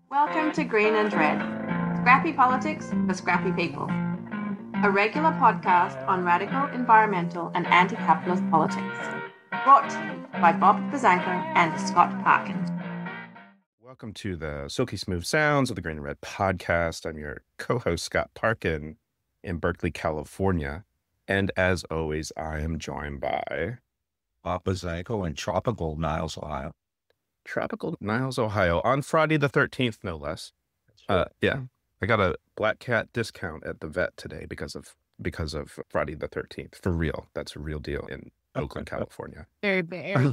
Welcome to Green and Red, Scrappy Politics for Scrappy People, a regular podcast on radical environmental and anti-capitalist politics, brought to you by Bob Bazanko and Scott Parkin. Welcome to the silky smooth sounds of the Green and Red podcast. I'm your co-host, Scott Parkin, in Berkeley, California. And as always, I am joined by Bob Bazanko in tropical Niles, Ohio. Tropical Niles, Ohio, on Friday the 13th, no less. Yeah, I got a Black Cat discount at the vet today because of Friday the 13th. For real, that's a real deal in Oakland, California. Very Bay Area.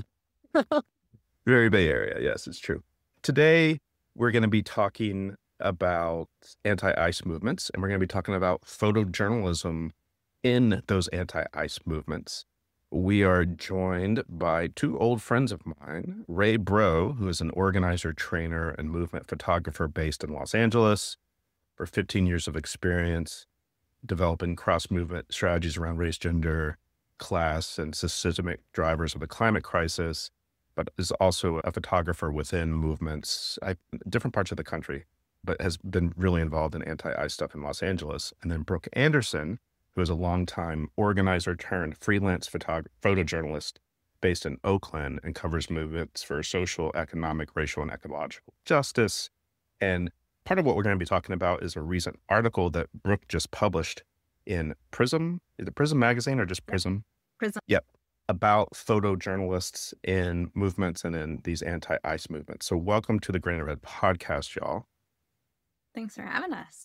Very Bay Area, yes, it's true. Today, we're going to be talking about anti-ICE movements, and we're going to be talking about photojournalism in those anti-ICE movements. We are joined by two old friends of mine, Ray Bro, who is an organizer, trainer, and movement photographer based in Los Angeles, for 15 years of experience developing cross-movement strategies around race, gender, class, and systemic drivers of the climate crisis, but is also a photographer within movements, different parts of the country, but has been really involved in anti-ICE stuff in Los Angeles. And then Brooke Anderson, who is a longtime organizer turned freelance photojournalist based in Oakland and covers movements for social, economic, racial, and ecological justice. And part of what we're going to be talking about is a recent article that Brooke just published in Prism. Is it Prism magazine or just Prism? Prism. Yep. About photojournalists in movements and in these anti-ICE movements. So welcome to the Green and Red podcast, y'all. Thanks for having us.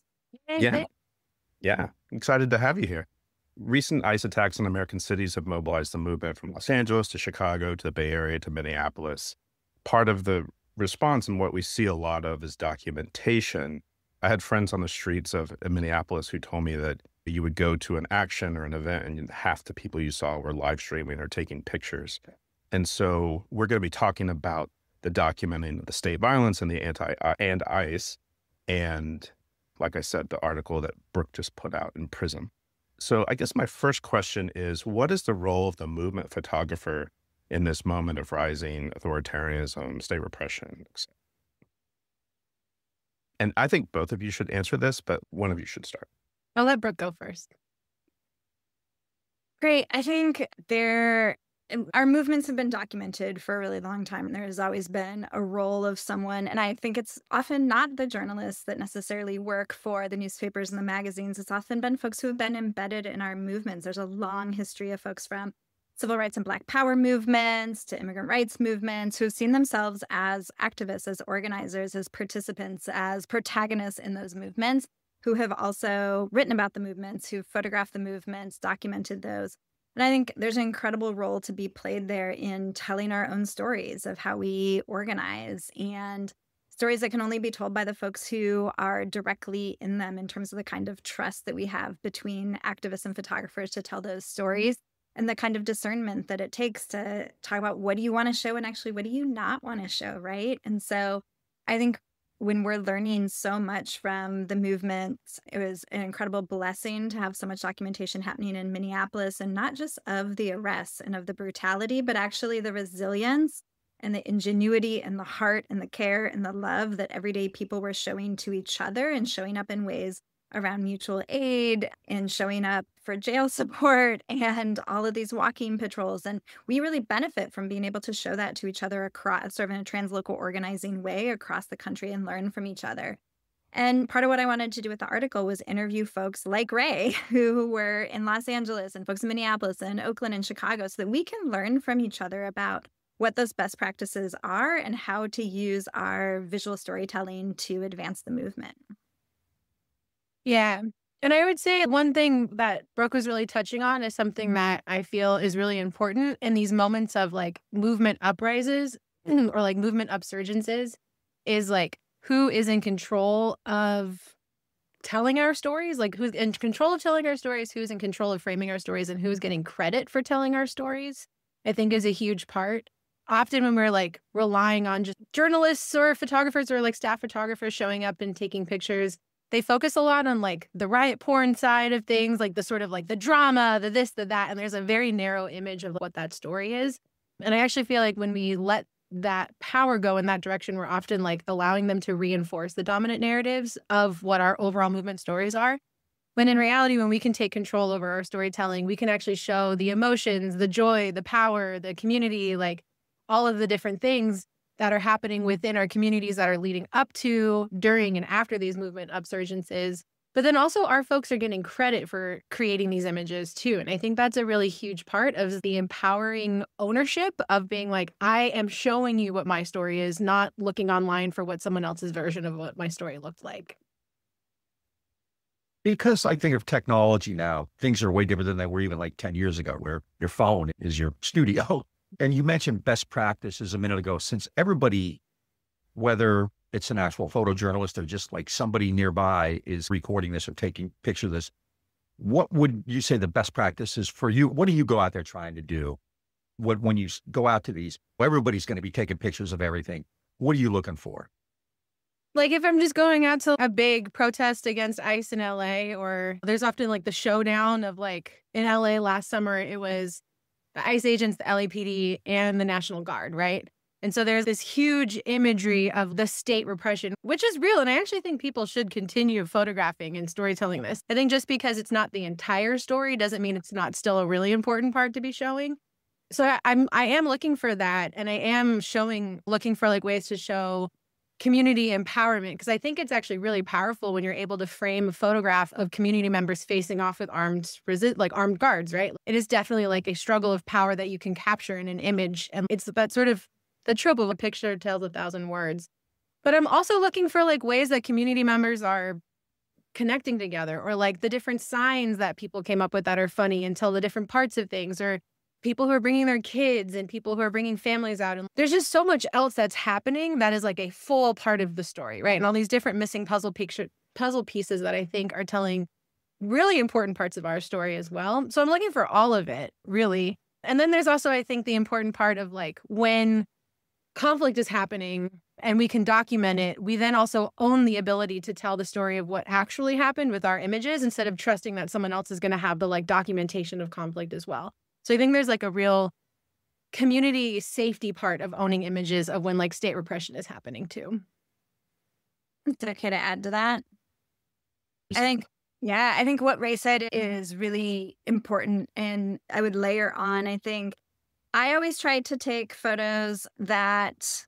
Yeah, excited to have you here. Recent ICE attacks on American cities have mobilized the movement from Los Angeles to Chicago to the Bay Area to Minneapolis. Part of the response and what we see a lot of is documentation. I had friends on the streets of Minneapolis who told me that you would go to an action or an event and half the people you saw were live streaming or taking pictures. And so we're going to be talking about the documenting of the state violence and the ICE. And like I said, the article that Brooke just put out in Prism. So I guess my first question is, what is the role of the movement photographer in this moment of rising authoritarianism, state repression, etc.? And I think both of you should answer this, but one of you should start. I'll let Brooke go first. Great. I think our movements have been documented for a really long time, and there has always been a role of someone. And I think it's often not the journalists that necessarily work for the newspapers and the magazines. It's often been folks who have been embedded in our movements. There's a long history of folks from civil rights and Black power movements to immigrant rights movements who have seen themselves as activists, as organizers, as participants, as protagonists in those movements, who have also written about the movements, who photographed the movements, documented those. And I think there's an incredible role to be played there in telling our own stories of how we organize, and stories that can only be told by the folks who are directly in them, in terms of the kind of trust that we have between activists and photographers to tell those stories, and the kind of discernment that it takes to talk about what do you want to show and actually what do you not want to show, right? And so I think when we're learning so much from the movement, it was an incredible blessing to have so much documentation happening in Minneapolis, and not just of the arrests and of the brutality, but actually the resilience and the ingenuity and the heart and the care and the love that everyday people were showing to each other, and showing up in ways around mutual aid and showing up for jail support and all of these walking patrols. And we really benefit from being able to show that to each other across, sort of in a translocal organizing way across the country, and learn from each other. And part of what I wanted to do with the article was interview folks like Ray, who were in Los Angeles, and folks in Minneapolis and Oakland and Chicago, so that we can learn from each other about what those best practices are and how to use our visual storytelling to advance the movement. Yeah. And I would say one thing that Brooke was really touching on is something that I feel is really important in these moments of like movement uprises or like movement upsurgences, is like who is in control of telling our stories, like who's in control of telling our stories, who's in control of framing our stories, and who's getting credit for telling our stories, I think is a huge part. Often when we're like relying on just journalists or photographers or like staff photographers showing up and taking pictures, they focus a lot on like the riot porn side of things, like the sort of like the drama, the this, the that. And there's a very narrow image of what that story is. And I actually feel like when we let that power go in that direction, we're often like allowing them to reinforce the dominant narratives of what our overall movement stories are. When in reality, when we can take control over our storytelling, we can actually show the emotions, the joy, the power, the community, like all of the different things that are happening within our communities that are leading up to, during, and after these movement upsurgences. But then also our folks are getting credit for creating these images too. And I think that's a really huge part of the empowering ownership of being like, I am showing you what my story is, not looking online for what someone else's version of what my story looked like. Because I think of technology now, things are way different than they were even like 10 years ago, where your phone is your studio. And you mentioned best practices a minute ago. Since everybody, whether it's an actual photojournalist or just like somebody nearby is recording this or taking picture of this, what would you say the best practice is for you? What do you go out there trying to do? When you go out to these, everybody's going to be taking pictures of everything. What are you looking for? Like if I'm just going out to a big protest against ICE in LA, or there's often like the showdown of like in LA last summer, it was the ICE agents, the LAPD, and the National Guard, right? And so there's this huge imagery of the state repression, which is real. And I actually think people should continue photographing and storytelling this. I think just because it's not the entire story doesn't mean it's not still a really important part to be showing. So I am looking for that. And I am looking for like ways to show community empowerment, because I think it's actually really powerful when you're able to frame a photograph of community members facing off with armed guards, right? It is definitely like a struggle of power that you can capture in an image. And it's that sort of the trope of a picture tells 1,000 words. But I'm also looking for like ways that community members are connecting together, or like the different signs that people came up with that are funny and tell the different parts of things, or people who are bringing their kids and people who are bringing families out. And there's just so much else that's happening that is like a full part of the story, right? And all these different missing puzzle pieces that I think are telling really important parts of our story as well. So I'm looking for all of it, really. And then there's also, I think, the important part of like when conflict is happening and we can document it, we then also own the ability to tell the story of what actually happened with our images instead of trusting that someone else is going to have the like documentation of conflict as well. So I think there's like a real community safety part of owning images of when like state repression is happening too. Is it okay to add to that? I think what Ray said is really important. And I would layer on, I think I always try to take photos that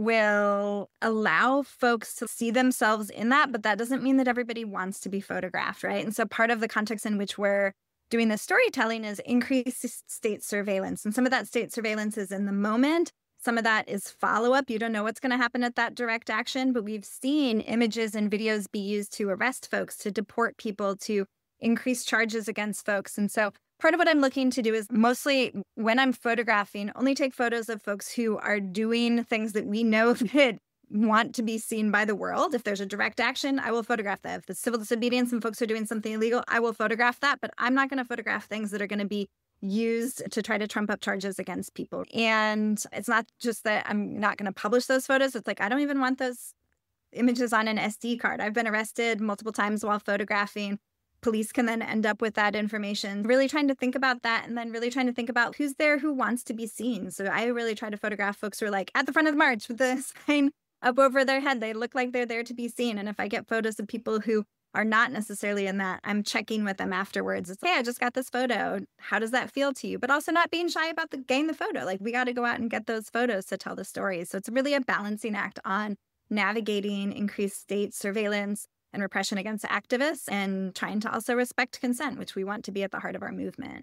will allow folks to see themselves in that, but that doesn't mean that everybody wants to be photographed, right? And so part of the context in which we're doing the storytelling is increased state surveillance. And some of that state surveillance is in the moment. Some of that is follow-up. You don't know what's going to happen at that direct action, but we've seen images and videos be used to arrest folks, to deport people, to increase charges against folks. And so part of what I'm looking to do is mostly when I'm photographing, only take photos of folks who are doing things that we know that want to be seen by the world. If there's a direct action, I will photograph that. If the civil disobedience and folks are doing something illegal, I will photograph that. But I'm not going to photograph things that are going to be used to try to trump up charges against people. And it's not just that I'm not going to publish those photos. It's like, I don't even want those images on an SD card. I've been arrested multiple times while photographing. Police can then end up with that information. Really trying to think about that, and then really trying to think about who's there who wants to be seen. So I really try to photograph folks who are like at the front of the march with the sign up over their head. They look like they're there to be seen. And if I get photos of people who are not necessarily in that, I'm checking with them afterwards. It's, hey, I just got this photo. How does that feel to you? But also not being shy about getting the photo. Like, we got to go out and get those photos to tell the story. So it's really a balancing act on navigating increased state surveillance and repression against activists, and trying to also respect consent, which we want to be at the heart of our movement.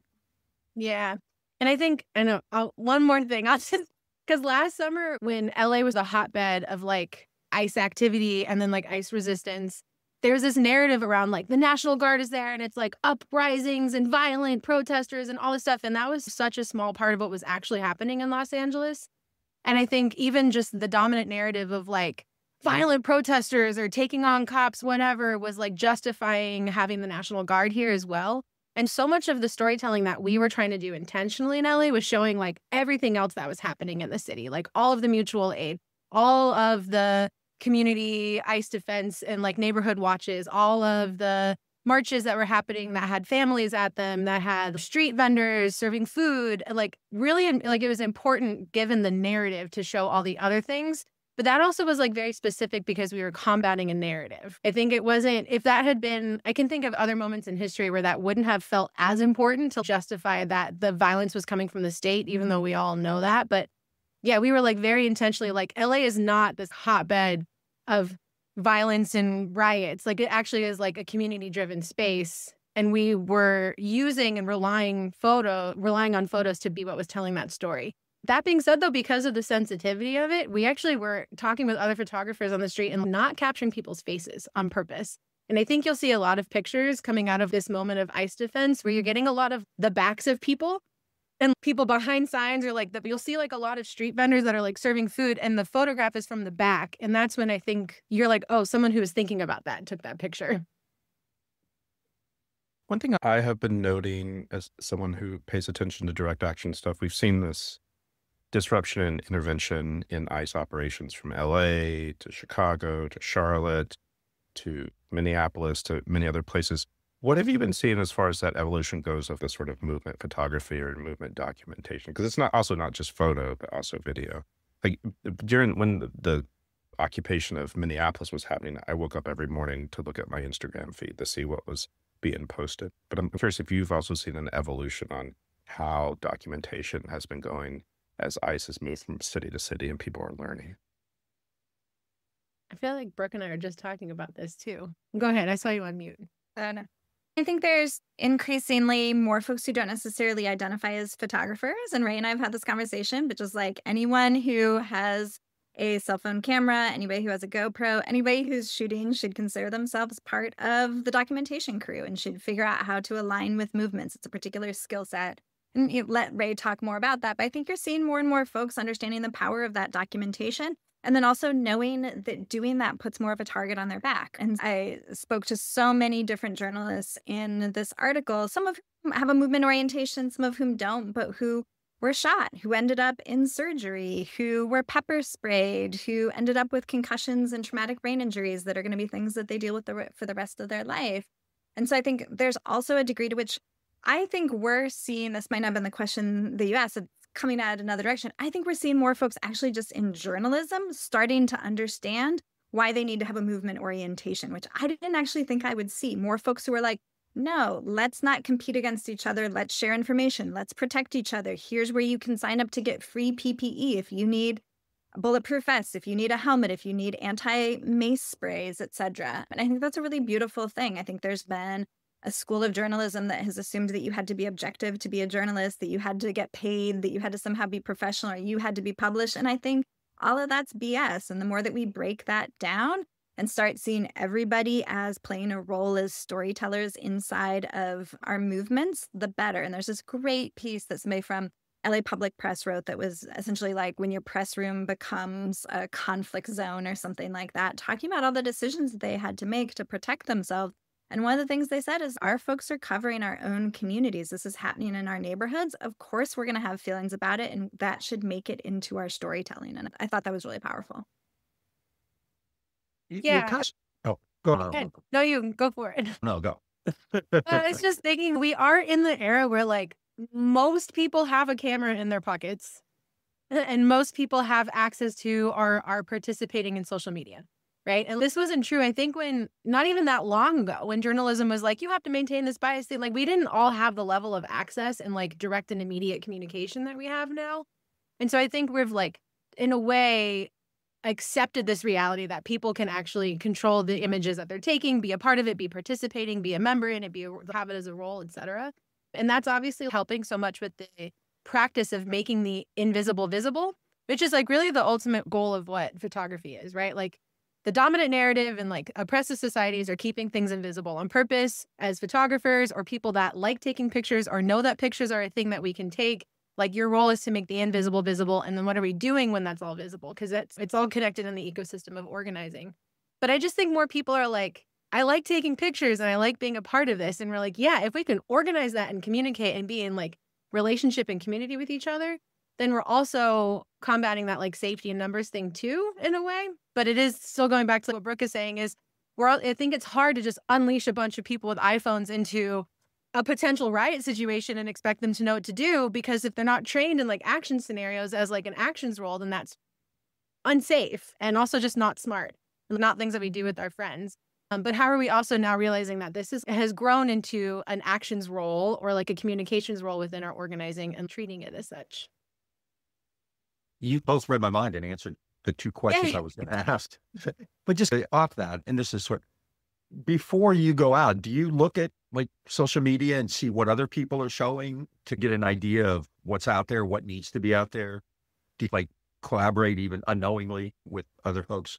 Yeah. And I think, I know, one more thing, because last summer when LA was a hotbed of like ICE activity and then like ICE resistance, there's this narrative around like the National Guard is there and it's like uprisings and violent protesters and all this stuff. And that was such a small part of what was actually happening in Los Angeles. And I think even just the dominant narrative of like violent protesters or taking on cops, whatever, was like justifying having the National Guard here as well. And so much of the storytelling that we were trying to do intentionally in LA was showing like everything else that was happening in the city, like all of the mutual aid, all of the community ICE defense and like neighborhood watches, all of the marches that were happening that had families at them, that had street vendors serving food, like really, like it was important given the narrative to show all the other things. But that also was like very specific because we were combating a narrative. I think it wasn't, if that had been, I can think of other moments in history where that wouldn't have felt as important to justify that the violence was coming from the state, even though we all know that. But yeah, we were like very intentionally like, LA is not this hotbed of violence and riots. Like it actually is like a community driven space. And we were using and relying on photos to be what was telling that story. That being said, though, because of the sensitivity of it, we actually were talking with other photographers on the street and not capturing people's faces on purpose. And I think you'll see a lot of pictures coming out of this moment of ICE defense where you're getting a lot of the backs of people and people behind signs, or like you'll see like a lot of street vendors that are like serving food and the photograph is from the back. And that's when I think you're like, oh, someone who was thinking about that took that picture. One thing I have been noting as someone who pays attention to direct action stuff, we've seen this disruption and intervention in ICE operations from LA to Chicago to Charlotte to Minneapolis to many other places. What have you been seeing as far as that evolution goes of the sort of movement photography or movement documentation? Because it's not just photo, but also video. Like when the occupation of Minneapolis was happening, I woke up every morning to look at my Instagram feed to see what was being posted. But I'm curious if you've also seen an evolution on how documentation has been going as ICE has moved from city to city and people are learning. I feel like Brooke and I are just talking about this too. Go ahead. I saw you on mute. No. I think there's increasingly more folks who don't necessarily identify as photographers. And Ray and I have had this conversation, but just like anyone who has a cell phone camera, anybody who has a GoPro, anybody who's shooting should consider themselves part of the documentation crew and should figure out how to align with movements. It's a particular skill set. And you let Ray talk more about that. But I think you're seeing more and more folks understanding the power of that documentation. And then also knowing that doing that puts more of a target on their back. And I spoke to so many different journalists in this article, some of whom have a movement orientation, some of whom don't, but who were shot, who ended up in surgery, who were pepper sprayed, who ended up with concussions and traumatic brain injuries that are going to be things that they deal with for the rest of their life. And so I think there's also a degree to which I think we're seeing, this might not have been the question that you asked, it's coming at another direction. I think we're seeing more folks actually just in journalism starting to understand why they need to have a movement orientation, which I didn't actually think I would see. More folks who are like, no, let's not compete against each other. Let's share information. Let's protect each other. Here's where you can sign up to get free PPE if you need a bulletproof vest, if you need a helmet, if you need anti-mace sprays, etc. And I think that's a really beautiful thing. I think there's been a school of journalism that has assumed that you had to be objective to be a journalist, that you had to get paid, that you had to somehow be professional, or you had to be published. And I think all of that's BS. And the more that we break that down and start seeing everybody as playing a role as storytellers inside of our movements, the better. And there's this great piece that somebody from LA Public Press wrote that was essentially like when your press room becomes a conflict zone or something like that, talking about all the decisions that they had to make to protect themselves. And one of the things they said is our folks are covering our own communities. This is happening in our neighborhoods. Of course, we're going to have feelings about it, and that should make it into our storytelling. And I thought that was really powerful. Yeah. Oh, go on. No, you go for it. No, go. It's just thinking we are in the era where like most people have a camera in their pockets and most people have access to or are participating in social media. Right. And this wasn't true, I think, when not even that long ago, when journalism was like, you have to maintain this bias thing. Like we didn't all have the level of access and like direct and immediate communication that we have now. And so I think we've like, in a way, accepted this reality that people can actually control the images that they're taking, be a part of it, be participating, be a member in it, have it as a role, etc. And that's obviously helping so much with the practice of making the invisible visible, which is like really the ultimate goal of what photography is, right? Like the dominant narrative and like oppressive societies are keeping things invisible on purpose as photographers or people that like taking pictures or know that pictures are a thing that we can take. Like your role is to make the invisible visible. And then what are we doing when that's all visible? Because it's all connected in the ecosystem of organizing. But I just think more people are like, I like taking pictures and I like being a part of this. And we're like, yeah, if we can organize that and communicate and be in like relationship and community with each other, then we're also combating that like safety and numbers thing too, in a way. But it is still going back to what Brooke is saying is I think it's hard to just unleash a bunch of people with iPhones into a potential riot situation and expect them to know what to do, because if they're not trained in like action scenarios as like an actions role, then that's unsafe and also just not smart, not things that we do with our friends. But how are we also now realizing that has grown into an actions role or like a communications role within our organizing and treating it as such? You both read my mind and answered the two questions I was going to ask. But just off that, and this is sort of, before you go out, do you look at like social media and see what other people are showing to get an idea of what's out there, what needs to be out there? Do you like collaborate even unknowingly with other folks?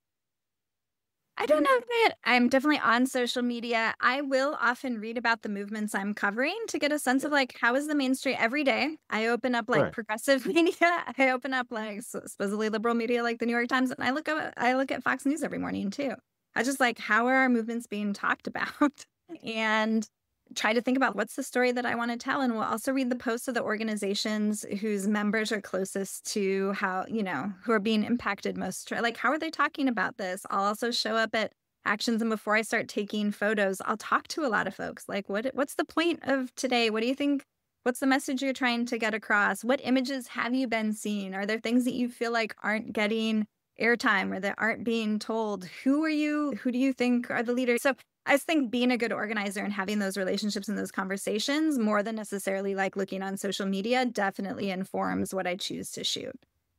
I don't know that I'm definitely on social media. I will often read about the movements I'm covering to get a sense of like, how is the mainstream every day? I open up like progressive media. I open up like supposedly liberal media like the New York Times, and I look at Fox News every morning too. I just like, how are our movements being talked about? And try to think about what's the story that I want to tell. And we'll also read the posts of the organizations whose members are closest to how, who are being impacted most. Like, how are they talking about this? I'll also show up at actions, and before I start taking photos, I'll talk to a lot of folks. Like, what's the point of today? What do you think? What's the message you're trying to get across? What images have you been seeing? Are there things that you feel like aren't getting airtime or that aren't being told? Who are you? Who do you think are the leaders? So I think being a good organizer and having those relationships and those conversations, more than necessarily like looking on social media, definitely informs what I choose to shoot.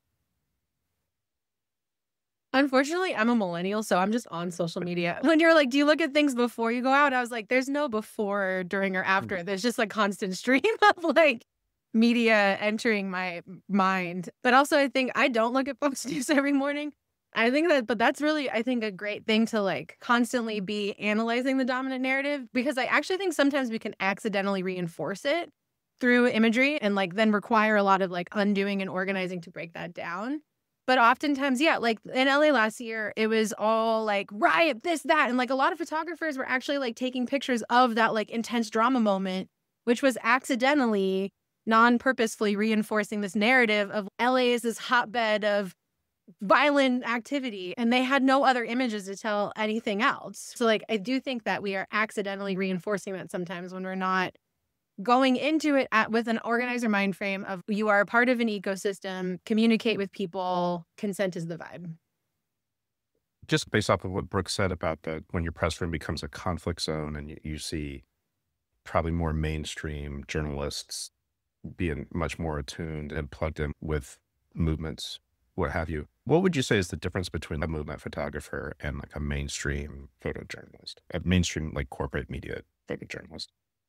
Unfortunately, I'm a millennial, so I'm just on social media. When you're like, do you look at things before you go out? I was like, there's no before, during, or after. There's just a constant stream of like media entering my mind. But also, I think I don't look at Fox News every morning. But that's really, I think, a great thing to like constantly be analyzing the dominant narrative, because I actually think sometimes we can accidentally reinforce it through imagery and like then require a lot of like undoing and organizing to break that down. But oftentimes, yeah, like in LA last year, it was all like riot, this, that. And like a lot of photographers were actually like taking pictures of that like intense drama moment, which was accidentally, non-purposefully reinforcing this narrative of LA is this hotbed of violent activity, and they had no other images to tell anything else. So like, I do think that we are accidentally reinforcing that sometimes when we're not going into it with an organizer mind frame of you are a part of an ecosystem, communicate with people, consent is the vibe. Just based off of what Brooke said about when your press room becomes a conflict zone and you see probably more mainstream journalists being much more attuned and plugged in with movements, what have you. What would you say is the difference between a movement photographer and like a mainstream photojournalist, a mainstream like corporate media photojournalist?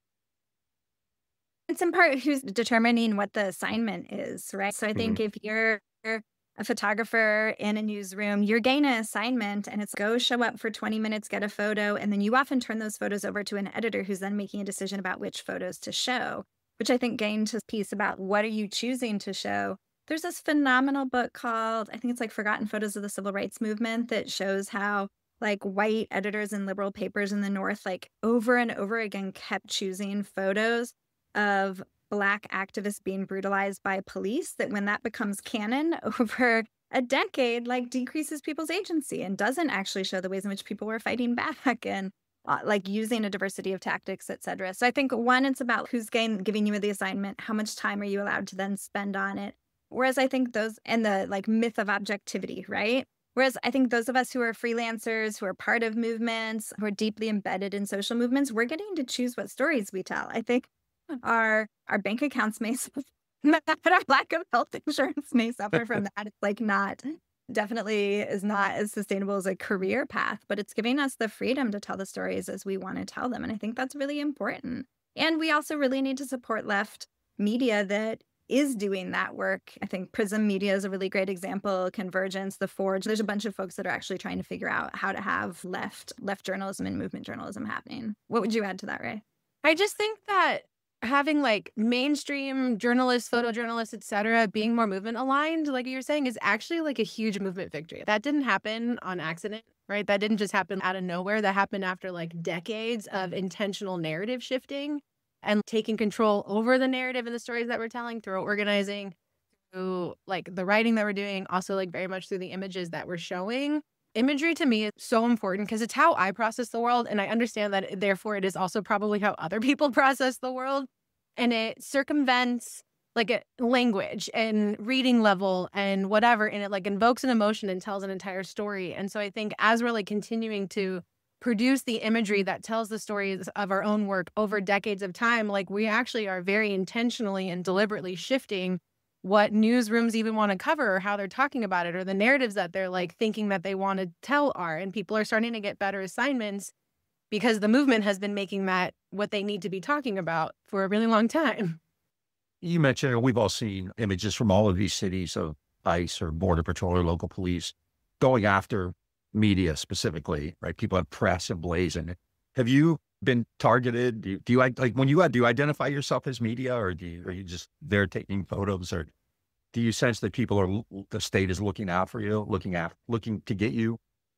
It's in part who's determining what the assignment is, right? So I think if you're a photographer in a newsroom, you're getting an assignment and it's go show up for 20 minutes, get a photo. And then you often turn those photos over to an editor who's then making a decision about which photos to show, which I think gained to piece about what are you choosing to show. There's this phenomenal book called, I think it's like Forgotten Photos of the Civil Rights Movement, that shows how like white editors in liberal papers in the North, like over and over again, kept choosing photos of Black activists being brutalized by police, that when that becomes canon over a decade, like decreases people's agency and doesn't actually show the ways in which people were fighting back and like using a diversity of tactics, et cetera. So I think one, it's about who's giving you the assignment, how much time are you allowed to then spend on it? Whereas I think those, and the like myth of objectivity, right? Whereas I think those of us who are freelancers, who are part of movements, who are deeply embedded in social movements, we're getting to choose what stories we tell. I think our bank accounts may suffer from that, our lack of health insurance may suffer from that. It's like definitely is not as sustainable as a career path, but it's giving us the freedom to tell the stories as we want to tell them. And I think that's really important. And we also really need to support left media that is doing that work. I think Prism Media is a really great example, Convergence, The Forge. There's a bunch of folks that are actually trying to figure out how to have left journalism and movement journalism happening. What would you add to that, Ray? I just think that having like mainstream journalists, photojournalists, et cetera, being more movement aligned, like you're saying, is actually like a huge movement victory. That didn't happen on accident, right? That didn't just happen out of nowhere. That happened after like decades of intentional narrative shifting and taking control over the narrative and the stories that we're telling through organizing, through like the writing that we're doing, also like very much through the images that we're showing. imagery to me is so important because it's how I process the world. And I understand that therefore it is also probably how other people process the world. And it circumvents like a language and reading level and whatever. And it like invokes an emotion and tells an entire story. And so I think as we're like continuing to produce the imagery that tells the stories of our own work over decades of time, like we actually are very intentionally and deliberately shifting what newsrooms even want to cover or how they're talking about it or the narratives that they're like thinking that they want to tell are. And people are starting to get better assignments because the movement has been making that what they need to be talking about for a really long time. You mentioned, we've all seen images from all of these cities of ICE or Border Patrol or local police going after media specifically, right? People have press emblazoned. Have you been targeted? Do you do you identify yourself as media, or are you just there taking photos, or do you sense that the state is looking out for you, looking to get you?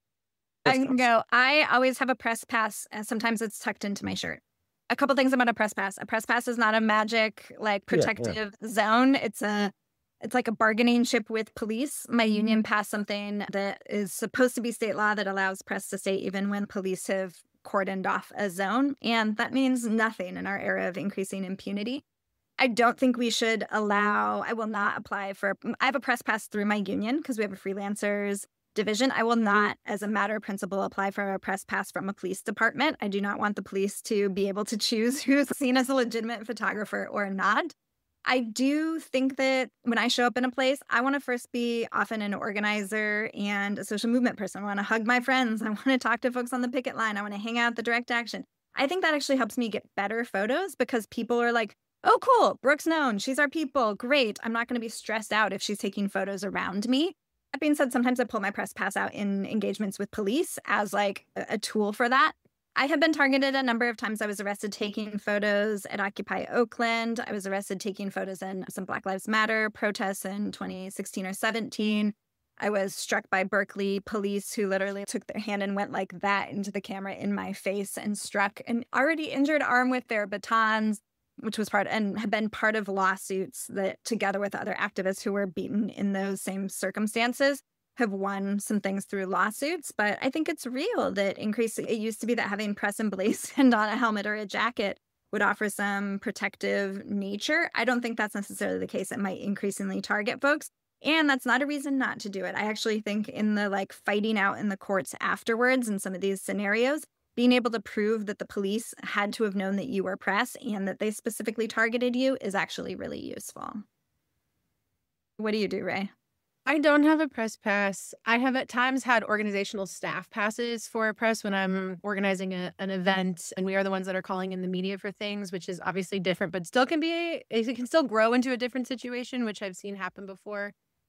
I can go. I always have a press pass, and sometimes it's tucked into my shirt. A couple things about a press pass. A press pass is not a magic like protective zone. It's like a bargaining chip with police. My union passed something that is supposed to be state law that allows press to stay even when police have cordoned off a zone. And that means nothing in our era of increasing impunity. I don't think we should I will not apply for, I have a press pass through my union because we have a freelancers division. I will not, as a matter of principle, apply for a press pass from a police department. I do not want the police to be able to choose who's seen as a legitimate photographer or not. I do think that when I show up in a place, I want to first be often an organizer and a social movement person. I want to hug my friends. I want to talk to folks on the picket line. I want to hang out at the direct action. I think that actually helps me get better photos because people are like, oh, cool, Brooke's known. She's our people. Great. I'm not going to be stressed out if she's taking photos around me. That being said, sometimes I pull my press pass out in engagements with police as like a tool for that. I have been targeted a number of times. I was arrested taking photos at Occupy Oakland. I was arrested taking photos in some Black Lives Matter protests in 2016 or 17. I was struck by Berkeley police who literally took their hand and went like that into the camera in my face and struck an already injured arm with their batons, which was had been part of lawsuits that together with other activists who were beaten in those same circumstances have won some things through lawsuits. But I think it's real that it used to be that having press emblazoned on a helmet or a jacket would offer some protective nature. I don't think that's necessarily the case. It might increasingly target folks. And that's not a reason not to do it. I actually think in the like fighting out in the courts afterwards in some of these scenarios, being able to prove that the police had to have known that you were press and that they specifically targeted you is actually really useful. What do you do, Ray? I don't have a press pass. I have at times had organizational staff passes for a press when I'm organizing an event, and we are the ones that are calling in the media for things, which is obviously different, but still it can still grow into a different situation, which I've seen happen before.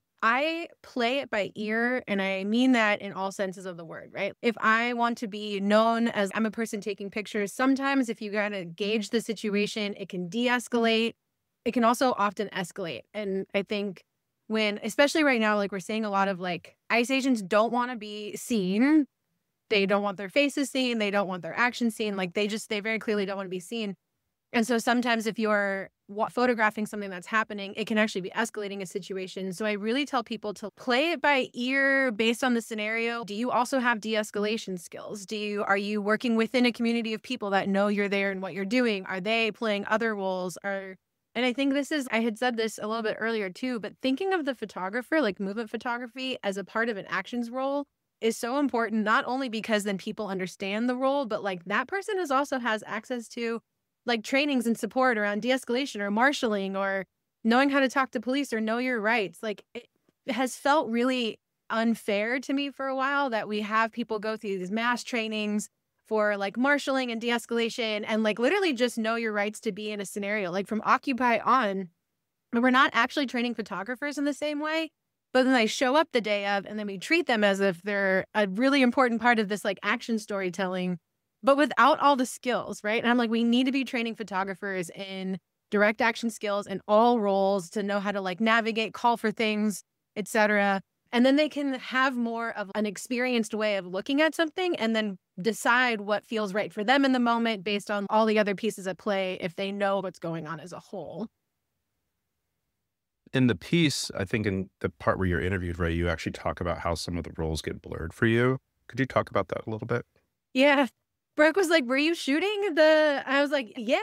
I play it by ear, and I mean that in all senses of the word, right? If I want to be known as I'm a person taking pictures, sometimes if you gotta gauge the situation, it can de-escalate. It can also often escalate. And I think especially right now, like we're seeing a lot of like ICE agents don't want to be seen. They don't want their faces seen. They don't want their actions seen. Like they very clearly don't want to be seen. And so sometimes if you're photographing something that's happening, it can actually be escalating a situation. So I really tell people to play it by ear based on the scenario. Do you also have de-escalation skills? Are you working within a community of people that know you're there and what you're doing? Are they playing other roles? And I think I had said this a little bit earlier too, but thinking of the photographer, like movement photography as a part of an actions role is so important, not only because then people understand the role, but like that person also has access to like trainings and support around de-escalation or marshalling or knowing how to talk to police or know your rights. Like it has felt really unfair to me for a while that we have people go through these mass trainings for like marshalling and de-escalation and like literally just know your rights to be in a scenario. Like from Occupy on, we're not actually training photographers in the same way, but then they show up the day of and then we treat them as if they're a really important part of this like action storytelling, but without all the skills, right? And I'm like, we need to be training photographers in direct action skills in all roles to know how to like navigate, call for things, etc. And then they can have more of an experienced way of looking at something and then decide what feels right for them in the moment based on all the other pieces at play if they know what's going on as a whole. In the piece, I think in the part where you're interviewed, Ray, you actually talk about how some of the roles get blurred for you. Could you talk about that a little bit? Yeah. Brooke was like, were you shooting I was like, yeah.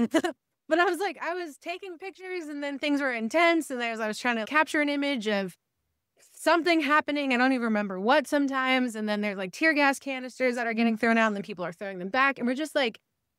But I was like, I was taking pictures and then things were intense. And I was trying to capture an image of something happening. I don't even remember what sometimes. And then there's like tear gas canisters that are getting thrown out and then people are throwing them back. And we're just like,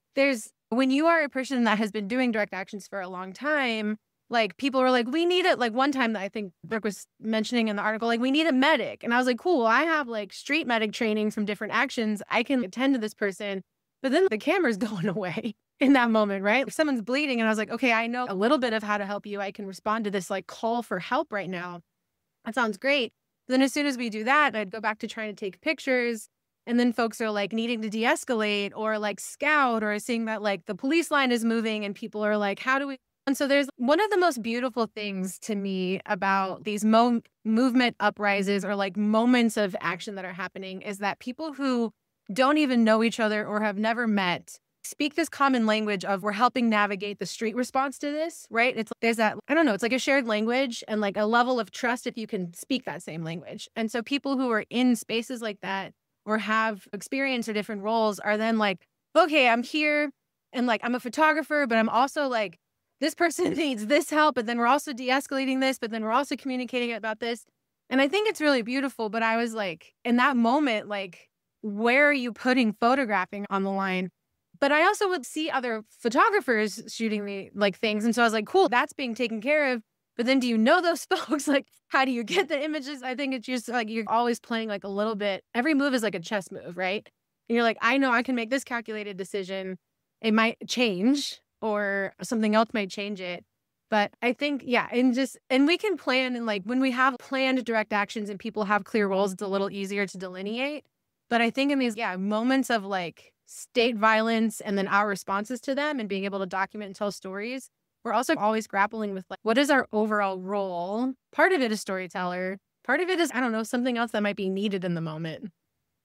when you are a person that has been doing direct actions for a long time, like people were like, we need it. Like one time that I think Brooke was mentioning in the article, like we need a medic. And I was like, cool, I have like street medic training from different actions. I can attend to this person. But then the camera's going away in that moment, right? If someone's bleeding and I was like, okay, I know a little bit of how to help you. I can respond to this like call for help right now. That sounds great. But then as soon as we do that, I'd go back to trying to take pictures. And then folks are like needing to de-escalate or like scout or seeing that like the police line is moving and people are like, how do we? And so there's one of the most beautiful things to me about these movement uprises or like moments of action that are happening is that people who don't even know each other or have never met speak this common language of we're helping navigate the street response to this, right? There's that, I don't know, it's like a shared language and like a level of trust if you can speak that same language. And so people who are in spaces like that or have experience or different roles are then like, okay, I'm here and like I'm a photographer, but I'm also like, this person needs this help, but then we're also de-escalating this, but then we're also communicating about this. And I think it's really beautiful, but I was like, in that moment, like, where are you putting photographing on the line? But I also would see other photographers shooting the like things. And so I was like, cool, that's being taken care of. But then do you know those folks? Like, how do you get the images? I think it's just like you're always playing like a little bit. Every move is like a chess move, right? And you're like, I know I can make this calculated decision. It might change or something else might change it. But I think, yeah, and we can plan and like when we have planned direct actions and people have clear roles, it's a little easier to delineate. But I think in these, moments of like state violence and then our responses to them and being able to document and tell stories, we're also always grappling with like, what is our overall role? Part of it is storyteller. Part of it is, I don't know, something else that might be needed in the moment.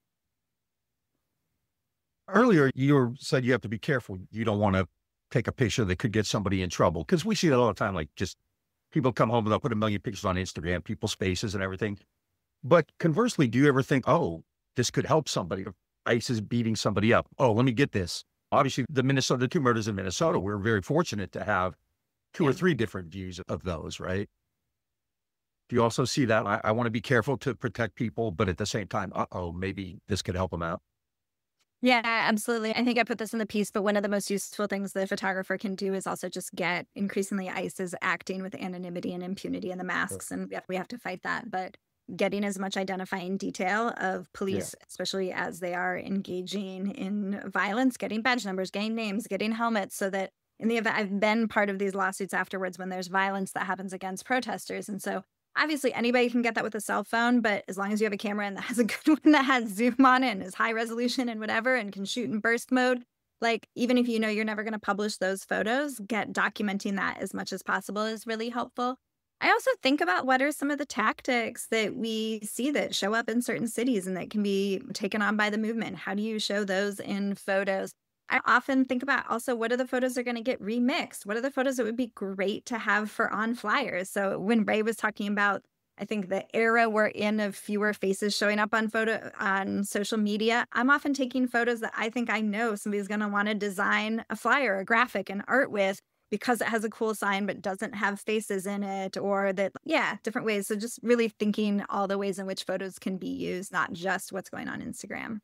Earlier, you said you have to be careful. You don't want to take a picture that could get somebody in trouble. Because we see that all the time, like just people come home and they'll put a million pictures on Instagram, people's faces and everything. But conversely, do you ever think, oh, this could help somebody? ICE is beating somebody up. Oh, let me get this. Obviously, the 2 murders in Minnesota, we're very fortunate to have 2 or 3 different views of those, right? Do you also see that? I want to be careful to protect people, but at the same time, maybe this could help them out. Yeah, absolutely. I think I put this in the piece, but one of the most useful things the photographer can do is also just get increasingly ICE is acting with anonymity and impunity in the masks, and we have to fight that. But getting as much identifying detail of police, especially as they are engaging in violence, getting badge numbers, getting names, getting helmets, so that in the event I've been part of these lawsuits afterwards when there's violence that happens against protesters. And so obviously anybody can get that with a cell phone, but as long as you have a camera and that has a good one that has zoom on it and is high resolution and whatever and can shoot in burst mode, like even if you know you're never going to publish those photos, documenting that as much as possible is really helpful. I also think about what are some of the tactics that we see that show up in certain cities and that can be taken on by the movement. How do you show those in photos? I often think about also what are the photos that are going to get remixed? What are the photos that would be great to have for on flyers? So when Ray was talking about, I think the era we're in of fewer faces showing up on social media, I'm often taking photos that I think I know somebody's going to want to design a flyer, a graphic, an art with, because it has a cool sign but doesn't have faces in it, or that, different ways. So just really thinking all the ways in which photos can be used, not just what's going on Instagram.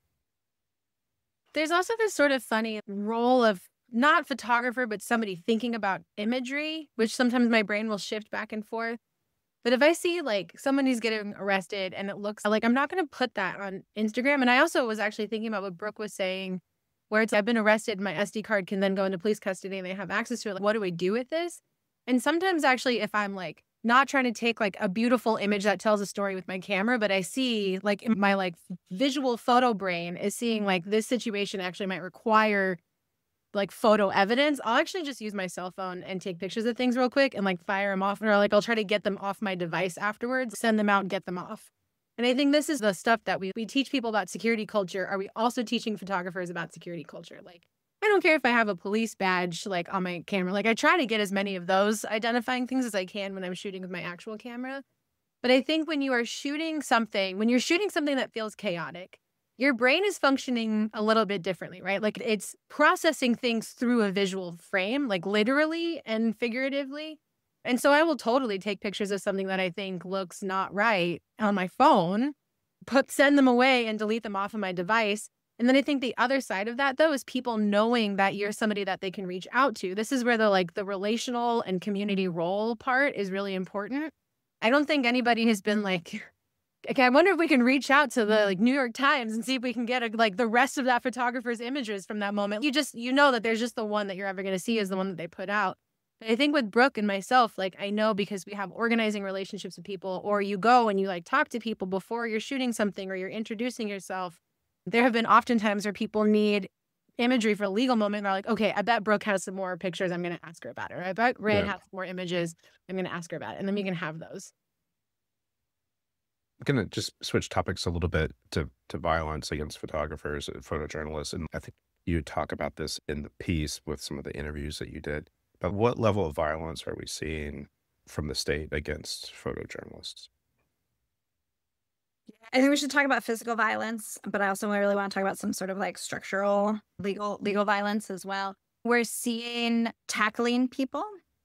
There's also this sort of funny role of not photographer, but somebody thinking about imagery, which sometimes my brain will shift back and forth. But if I see like somebody's getting arrested and it looks like I'm not going to put that on Instagram. And I also was actually thinking about what Brooke was saying, where it's I've been arrested, my SD card can then go into police custody and they have access to it. Like, what do we do with this? And sometimes actually if I'm like not trying to take like a beautiful image that tells a story with my camera, but I see like my like visual photo brain is seeing like this situation actually might require like photo evidence, I'll actually just use my cell phone and take pictures of things real quick and like fire them off, or like I'll try to get them off my device afterwards, send them out and get them off. And I think this is the stuff that we teach people about security culture. Are we also teaching photographers about security culture? Like, I don't care if I have a police badge like on my camera. Like I try to get as many of those identifying things as I can when I'm shooting with my actual camera. But I think when you're shooting something that feels chaotic, your brain is functioning a little bit differently, right? Like it's processing things through a visual frame, like literally and figuratively. And so I will totally take pictures of something that I think looks not right on my phone, send them away and delete them off of my device. And then I think the other side of that, though, is people knowing that you're somebody that they can reach out to. This is where the relational and community role part is really important. I don't think anybody has been like, okay, I wonder if we can reach out to the New York Times and see if we can get the rest of that photographer's images from that moment. You know that there's just the one that you're ever going to see is the one that they put out. But I think with Brooke and myself, I know because we have organizing relationships with people, or you go and you talk to people before you're shooting something or you're introducing yourself. There have been oftentimes where people need imagery for a legal moment. And they're like, okay, I bet Brooke has some more pictures. I'm going to ask her about it. Or I bet Ray has more images. I'm going to ask her about it. And then we can have those. I'm going to just switch topics a little bit to violence against photographers and photojournalists. And I think you talk about this in the piece with some of the interviews that you did. But what level of violence are we seeing from the state against photojournalists? I think we should talk about physical violence, but I also really want to talk about some sort of structural legal violence as well. We're seeing tackling people,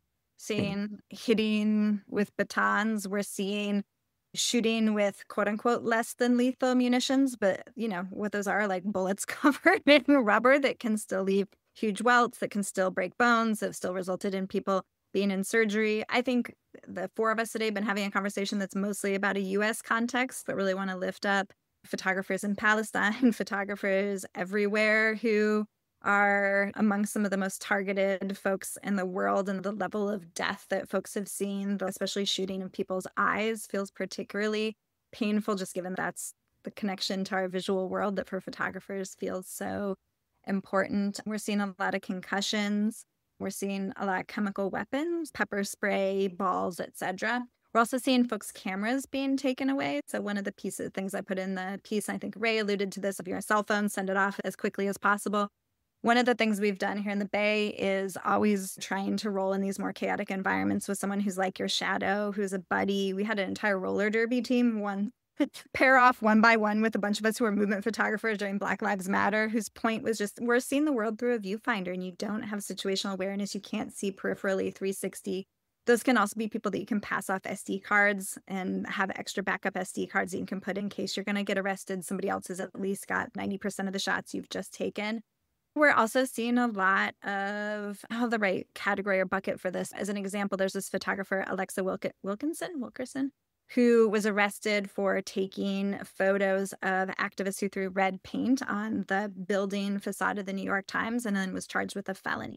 seeing hitting with batons. We're seeing shooting with quote unquote less than lethal munitions, but what those are, bullets covered in rubber that can still leave huge welts, that can still break bones, that have still resulted in people being in surgery. I think the four of us today have been having a conversation that's mostly about a U.S. context, but really want to lift up photographers in Palestine, photographers everywhere who are among some of the most targeted folks in the world, and the level of death that folks have seen, especially shooting in people's eyes, feels particularly painful, just given that's the connection to our visual world that for photographers feels so important. We're seeing a lot of concussions. We're seeing a lot of chemical weapons, pepper spray, balls, etc. We're also seeing folks' cameras being taken away. So one of the things I put in the piece, I think Ray alluded to this, if you're a cell phone, send it off as quickly as possible. One of the things we've done here in the Bay is always trying to roll in these more chaotic environments with someone who's like your shadow, who's a buddy. We had an entire roller derby team, pair off one by one with a bunch of us who are movement photographers during Black Lives Matter, whose point was just, we're seeing the world through a viewfinder, and you don't have situational awareness. You can't see peripherally 360. Those can also be people that you can pass off SD cards and have extra backup SD cards that you can put in case you're going to get arrested. Somebody else has at least got 90% of the shots you've just taken. We're also seeing a lot of, the right category or bucket for this. As an example, there's this photographer, Alexa Wilkerson, who was arrested for taking photos of activists who threw red paint on the building facade of the New York Times, and then was charged with a felony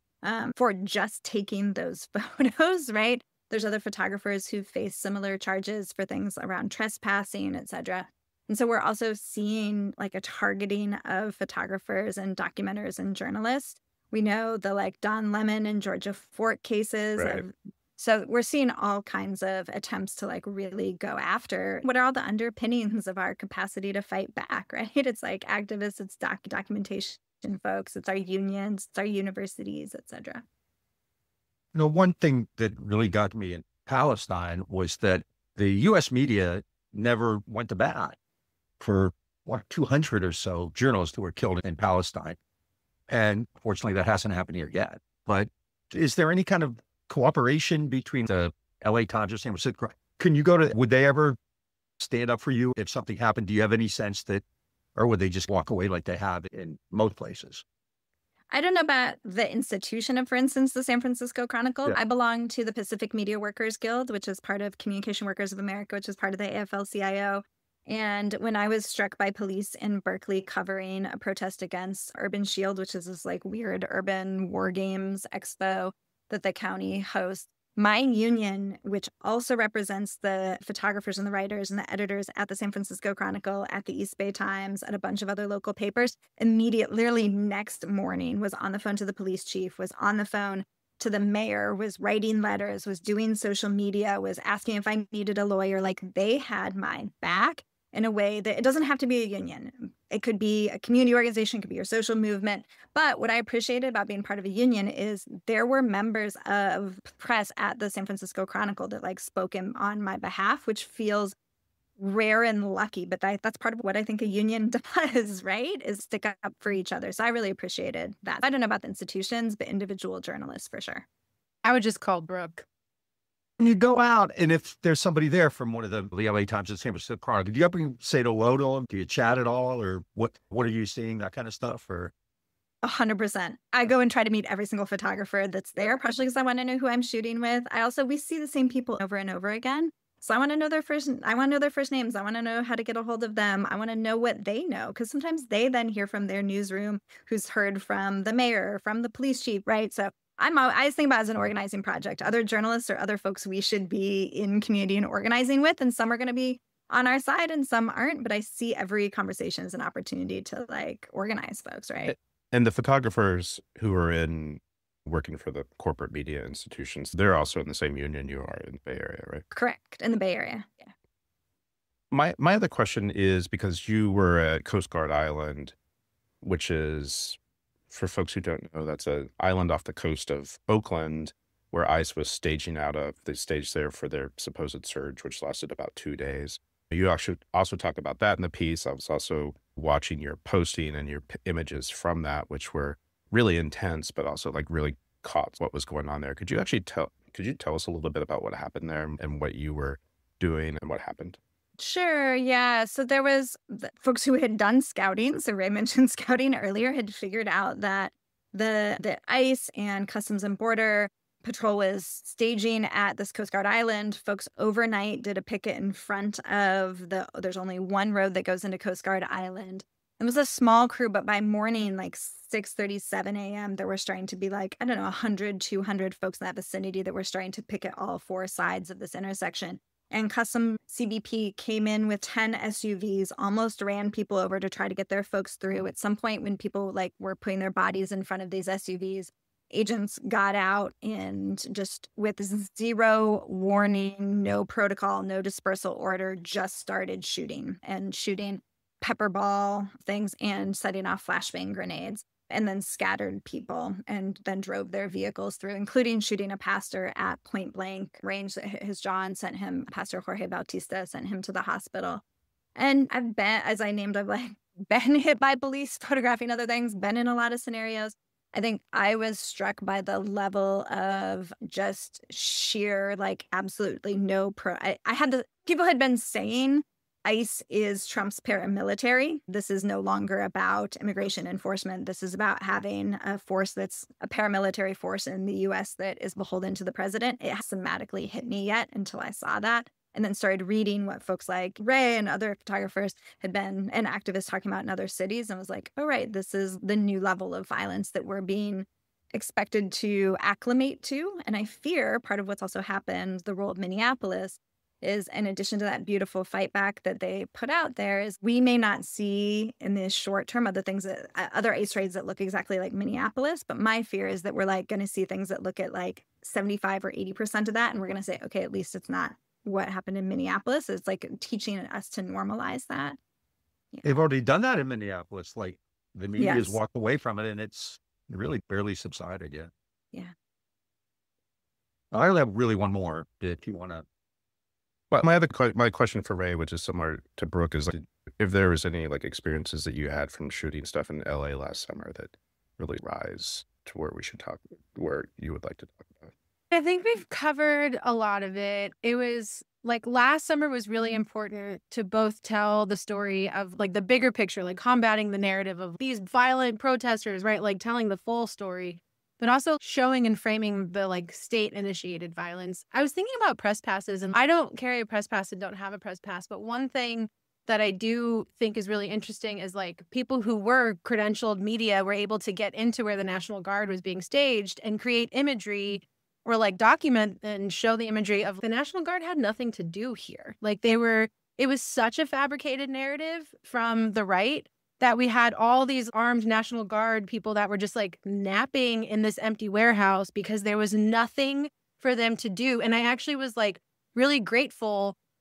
for just taking those photos, right? There's other photographers who face similar charges for things around trespassing, etc. And so we're also seeing a targeting of photographers and documenters and journalists. We know the Don Lemon and Georgia Fort cases. Right. So we're seeing all kinds of attempts to really go after what are all the underpinnings of our capacity to fight back, right? It's activists, it's documentation folks, it's our unions, it's our universities, etc. One thing that really got me in Palestine was that the U.S. media never went to bat for 200 or so journalists who were killed in Palestine. And fortunately, that hasn't happened here yet. But is there any kind of cooperation between the LA Times or San Francisco? Would they ever stand up for you if something happened? Do you have any sense that, or would they just walk away like they have in most places? I don't know about the institution of, for instance, the San Francisco Chronicle. Yeah. I belong to the Pacific Media Workers Guild, which is part of Communication Workers of America, which is part of the AFL-CIO. And when I was struck by police in Berkeley covering a protest against Urban Shield, which is this weird urban war games expo that the county hosts, my union, which also represents the photographers and the writers and the editors at the San Francisco Chronicle, at the East Bay Times, at a bunch of other local papers, literally next morning was on the phone to the police chief, was on the phone to the mayor, was writing letters, was doing social media, was asking if I needed a lawyer. They had my back. in a way that it doesn't have to be a union. It could be a community organization, it could be your social movement. But what I appreciated about being part of a union is there were members of press at the San Francisco Chronicle that like spoke on my behalf, which feels rare and lucky. But that's part of what I think a union does, right? Is stick up for each other. So I really appreciated that. I don't know about the institutions, but individual journalists for sure. I would just call Brooke. When you go out, and if there's somebody there from one of the LA Times or San Francisco Chronicle, do you ever say hello to them? Do you chat at all? Or what are you seeing? That kind of stuff? Or 100%. I go and try to meet every single photographer that's there, partially because I want to know who I'm shooting with. We see the same people over and over again. So I want to know their first names. I want to know how to get a hold of them. I want to know what they know, because sometimes they then hear from their newsroom who's heard from the mayor, from the police chief, right? So I just think about it as an organizing project. Other journalists or other folks we should be in community and organizing with, and some are going to be on our side and some aren't. But I see every conversation as an opportunity to like organize folks, right? And the photographers who are working for the corporate media institutions, they're also in the same union you are in the Bay Area, right? Correct. In the Bay Area, yeah. My other question is, because you were at Coast Guard Island, which is, for folks who don't know, that's an island off the coast of Oakland where ICE was staging out of. They staged there for their supposed surge, which lasted about 2 days. You actually also talk about that in the piece. I was also watching your posting and your images from that, which were really intense, but also like really caught what was going on there. Could you tell us a little bit about what happened there and what you were doing and what happened? Sure. Yeah. So there was folks who had done scouting. So Ray mentioned scouting earlier, had figured out that the ICE and Customs and Border Patrol was staging at this Coast Guard Island. Folks overnight did a picket in front of there's only one road that goes into Coast Guard Island. It was a small crew, but by morning, like 6:37 a.m., there were starting to be like, 100, 200 folks in that vicinity that were starting to picket all four sides of this intersection. And Custom CBP came in with 10 SUVs, almost ran people over to try to get their folks through. At some point, when people like were putting their bodies in front of these SUVs, agents got out and just with zero warning, no protocol, no dispersal order, just started shooting pepper ball things and setting off flashbang grenades, and then scattered people and then drove their vehicles through, including shooting a pastor at point blank range that hit his jaw and sent him, Pastor Jorge Bautista, sent him to the hospital. And I've been, as I named, I've like been hit by police, photographing other things, been in a lot of scenarios. I think I was struck by the level of just sheer, like absolutely no people had been saying ICE is Trump's paramilitary. This is no longer about immigration enforcement. This is about having a force that's a paramilitary force in the U.S. that is beholden to the president. It hasn't thematically hit me yet until I saw that, and then started reading what folks like Ray and other photographers had been and activists talking about in other cities, and was like, oh, right, this is the new level of violence that we're being expected to acclimate to. And I fear part of what's also happened, the role of Minneapolis, is in addition to that beautiful fight back that they put out there, is we may not see in the short term other ICE raids that look exactly like Minneapolis. But my fear is that we're like going to see things that look at like 75 or 80% of that. And we're going to say, okay, at least it's not what happened in Minneapolis. It's like teaching us to normalize that. Yeah. They've already done that in Minneapolis. Like the media has walked away from it and it's really barely subsided yet. Yeah. I only have really one more if you want to. Well, my question for Ray, which is similar to Brooke, is like, if there was any like experiences that you had from shooting stuff in LA last summer that really rise to where you would like to talk about. I think we've covered a lot of it. It was like last summer was really important to both tell the story of like the bigger picture, like combating the narrative of these violent protesters, right? Like telling the full story, but also showing and framing the like state-initiated violence. I was thinking about press passes, and I don't carry a press pass and don't have a press pass, but one thing that I do think is really interesting is like people who were credentialed media were able to get into where the National Guard was being staged and create imagery or like document and show the imagery of the National Guard had nothing to do here. Like it was such a fabricated narrative from the right that we had all these armed National Guard people that were just like napping in this empty warehouse because there was nothing for them to do. And I actually was like really grateful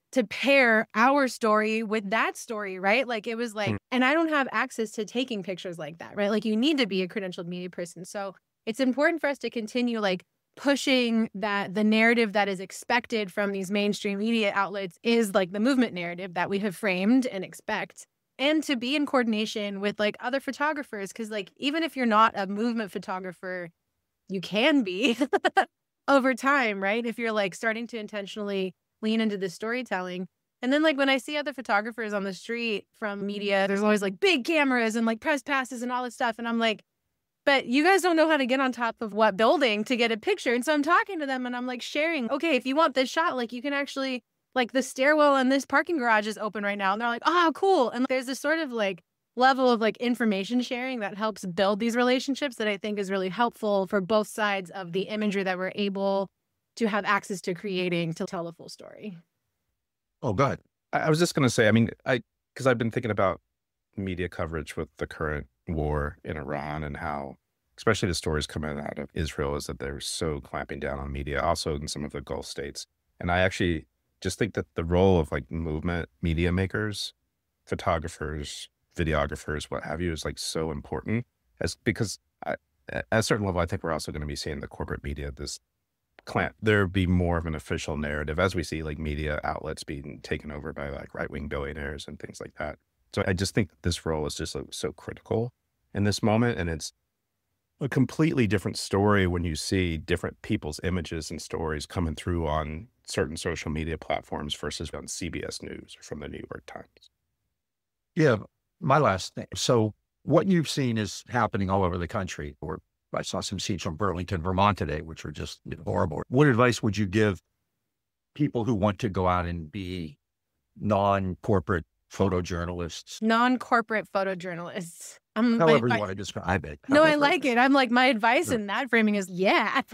to pair our story with that story, right? Like it was like, and I don't have access to taking pictures like that, right? Like you need to be a credentialed media person. So it's important for us to continue like pushing that the narrative that is expected from these mainstream media outlets is like the movement narrative that we have framed and expect. And to be in coordination with like other photographers. Cause like, even if you're not a movement photographer, you can be over time, right? If you're like starting to intentionally lean into the storytelling. And then like when I see other photographers on the street from media, there's always like big cameras and like press passes and all this stuff. And I'm like, but you guys don't know how to get on top of what building to get a picture. And so I'm talking to them and I'm like sharing, okay, if you want this shot, like you can actually, like the stairwell in this parking garage is open right now. And they're like, oh, cool. And there's this sort of like level of like information sharing that helps build these relationships that I think is really helpful for both sides of the imagery that we're able to have access to creating to tell the full story. Oh, go ahead. I was just going to say, I mean, because I've been thinking about media coverage with the current war in Iran and how, especially the stories coming out of Israel, is that they're so clamping down on media, also in some of the Gulf states. And I actually just think that the role of like movement media makers, photographers, videographers, what have you, is like so important because at a certain level, I think we're also going to be seeing the corporate media, there be more of an official narrative as we see like media outlets being taken over by like right-wing billionaires and things like that. So I just think that this role is just so critical in this moment. And it's a completely different story when you see different people's images and stories coming through on certain social media platforms versus on CBS News or from the New York Times. Yeah. My last thing. So what you've seen is happening all over the country, or I saw some scenes from Burlington, Vermont today, which are just horrible. What advice would you give people who want to go out and be non-corporate photojournalists? Non-corporate photojournalists. However you want to describe it. No, I like it. I'm like, my advice in that framing is, do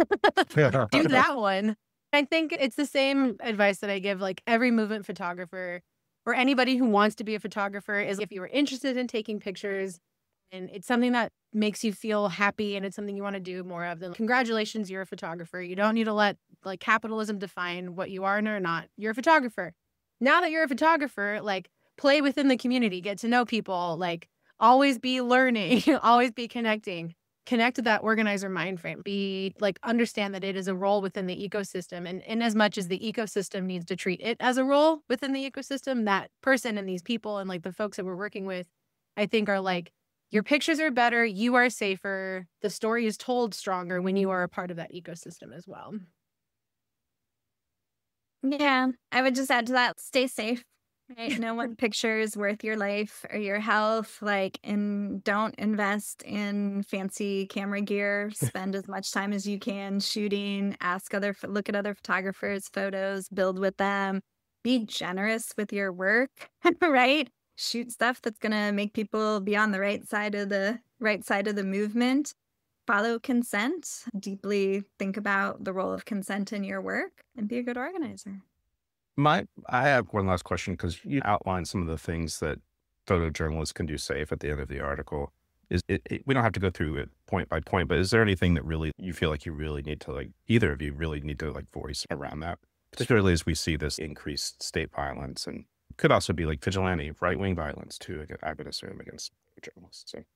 that one. I think it's the same advice that I give like every movement photographer or anybody who wants to be a photographer is if you are interested in taking pictures and it's something that makes you feel happy and it's something you want to do more of, then congratulations, you're a photographer. You don't need to let like capitalism define what you are and are not. You're a photographer. Now that you're a photographer, like play within the community, get to know people, like always be learning, always be connecting. Connect to that organizer mind frame. Be like, understand that it is a role within the ecosystem. And in as much as the ecosystem needs to treat it as a role within the ecosystem, that person and these people and like the folks that we're working with, I think are like, your pictures are better, you are safer, the story is told stronger when you are a part of that ecosystem as well. Yeah, I would just add to that, stay safe. Right? No one picture is worth your life or your health. Like, and don't invest in fancy camera gear. Spend as much time as you can shooting. Look at other photographers' photos. Build with them. Be generous with your work. Right? Shoot stuff that's gonna make people be on the right side of the movement. Follow consent. Deeply think about the role of consent in your work, and be a good organizer. I have one last question, because you outlined some of the things that photojournalists can do safe at the end of the article. We don't have to go through it point by point, but is there anything that really you feel like you really need to, like, either of you really need to like voice around that, particularly as we see this increased state violence, and could also be like vigilante right-wing violence too, I would assume, against journalists. So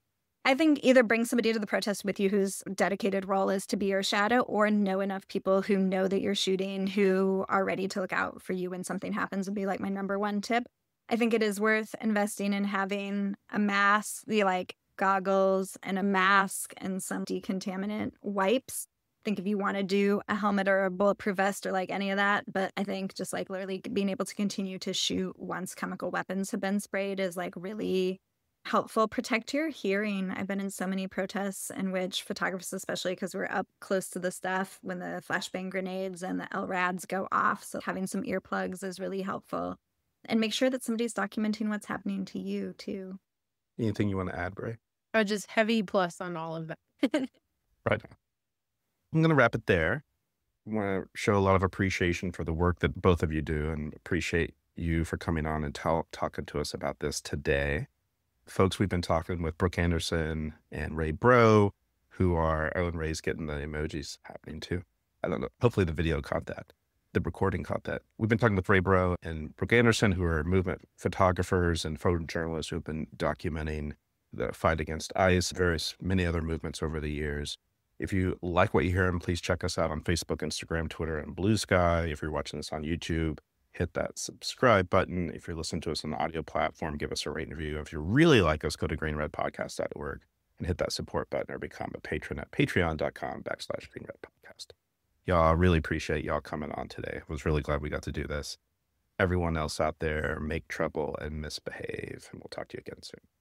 I think either bring somebody to the protest with you whose dedicated role is to be your shadow, or know enough people who know that you're shooting, who are ready to look out for you when something happens, would be like my number one tip. I think it is worth investing in having a mask, like goggles and a mask and some decontaminant wipes. I think if you want to do a helmet or a bulletproof vest or like any of that, but I think just like literally being able to continue to shoot once chemical weapons have been sprayed is like really helpful. Protect your hearing. I've been in so many protests in which photographers, especially because we're up close to the stuff when the flashbang grenades and the LRADs go off. So having some earplugs is really helpful. And make sure that somebody's documenting what's happening to you too. anything you want to add, Bray? Oh, just heavy plus on all of that. Right. I'm going to wrap it there. I want to show a lot of appreciation for the work that both of you do, and appreciate you for coming on and talking to us about this today. Folks, we've been talking with Brooke Anderson and Ray Bro, who are, oh, and Ray's getting the emojis happening too. I don't know. Hopefully the video caught that. the recording content. We've been talking with Ray Bro and Brooke Anderson, who are movement photographers and photojournalists who have been documenting the fight against ICE, many other movements over the years. If you like what you hear, please check us out on Facebook, Instagram, Twitter, and Blue Sky. If you're watching this on YouTube, hit that subscribe button. If you're listening to us on the audio platform, give us a rate and review. If you really like us, go to greenredpodcast.org and hit that support button or become a patron at patreon.com/greenredpodcast. Y'all, I really appreciate y'all coming on today. I was really glad we got to do this. Everyone else out there, make trouble and misbehave, and we'll talk to you again soon.